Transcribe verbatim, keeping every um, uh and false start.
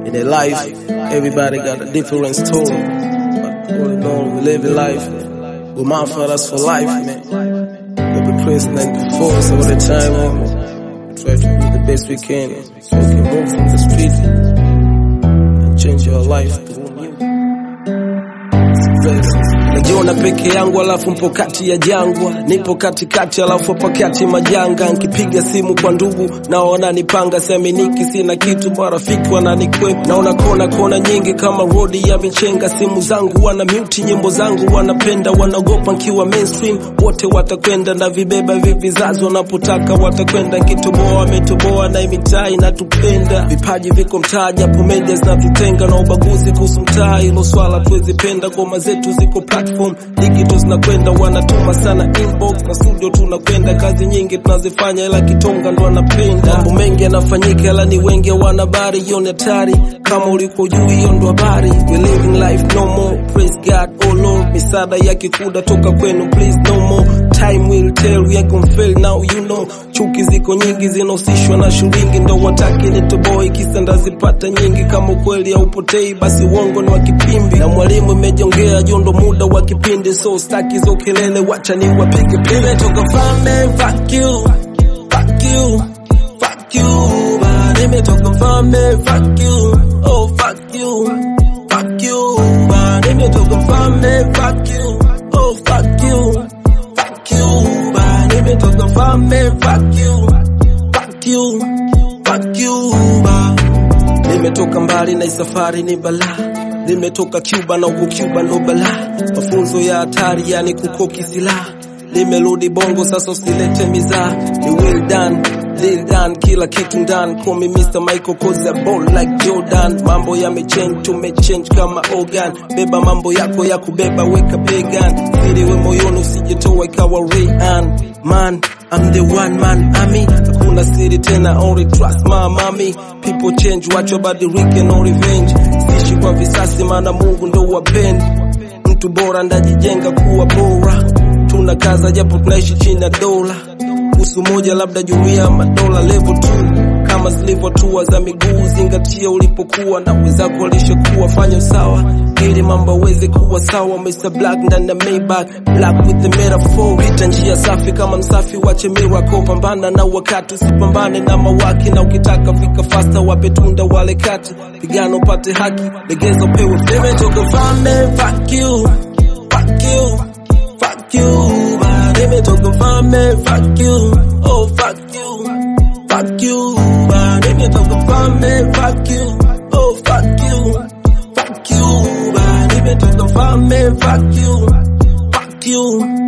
In their life, everybody got a different story. But all in all, we live a life. We my fathers for life, man. We'll be Prince ninety-four, so all the time, man. We try to do the best we can, so we can move from the street and change your life through you. Najiona peke yangu alafu mpo kati ya jangwa, nipo katikati alafu hapa kati majanga. Nikipiga simu kwa ndugu naona nipanga, siaminiki sina kitu, marafiki wananikwepa. Naona kona kona nyingi kama rodi ya michenga. Simu zangu wana mute, nyimbo zangu wanapenda, wanaogopa nkiwa mainstream. Wote watakwenda na vibeba vivizazi, wanapotaka watakwenda. Kitoboa wametoboa na imitaa inatupenda. Vipaji viko mtaa japo media zinatutenga, na ubaguzi kuhusu mtaa hilo swala tuwezi penda. Ngoma zetu ziko platform, digital zinakwenda, wanatuma sana inbox na studio tunakwenda. Kazi nyingi tunazifanya ila kitonga ndo anapenda. Mambo mengi yanafanyika ila ni wengi wanabari, hiyo ni hatari. Kama uliko juu hiyo ndo habari. We living life no more, praise God oh Lord. Misada yake kuda toka kwenu please no more. Time will tell, we ain't gon' fail now you know. Chuki ziko nyingi zinahusishwa na shuringi, ndo wataki nitoboy kisa ndazipata nyingi. Kama kweli haupotei basi uongo ni wa kipimbi, na mwalimu imejongea jondo muda wa kipindi. So staki zo kelele, wacha ni wapige pile. Toka fame, fuck you, fuck you, fuck you. Ba nimetoka fame, fuck you, oh fuck you, fuck you. Ba nimetoka fame, fuck you, oh fuck you, fuck you. Ba nimetoka fame, fuck you, fuck you, fuck you. Ba nimetoka mbali na safari ni balaa. Nimetoka Cuba na huko Cuba ndo balaa. Mafunzo ya hatari yani kukoki silaha. Nimerudi bongo sasa usilete mizaa. Ni well done, well done, kila kitu ndani. Call me Mister Michael cause I ball like Jordan. Mambo yamechange, tumechange kama organ. Beba mambo yako ya kubeba, weka began. Siri we moyoni usijitoa ikawa Rayhan. Man, I'm the one man army. Hakuna siri tena, only trust my mommy. People change, watch your body Rick and no revenge. Sishi kwa visasi maana Mungu ndo wapendi. Mtu bora ndajijenga kuwa bora. Tunakaza japo tunaishi chini ya dola. Usu moja labda jumuiya madola level two. Kama zilivyo tua za miguu, zingatia ulipokuwa na wenzako walishakuwa. Fanya usawa ili mambo weze kuwa sawa. Mister Black ndani ya Maybach, black with the metaphor. Pita njia safi kama msafi, wache miracle. Pambana na wakati, usipambane na mawaki. Na ukitaka fika faster, wape tunda wale kati. Pigano pate haki, legezo pewe. Nimetoka fame, fuck you, fuck you, fuck you. Ba nimetoka fame, fuck you, oh fuck you, fuck you. Ba nimetoka fame, fuck you, oh fuck you, fuck you. Ba nimetoka fame, fuck you, fuck you.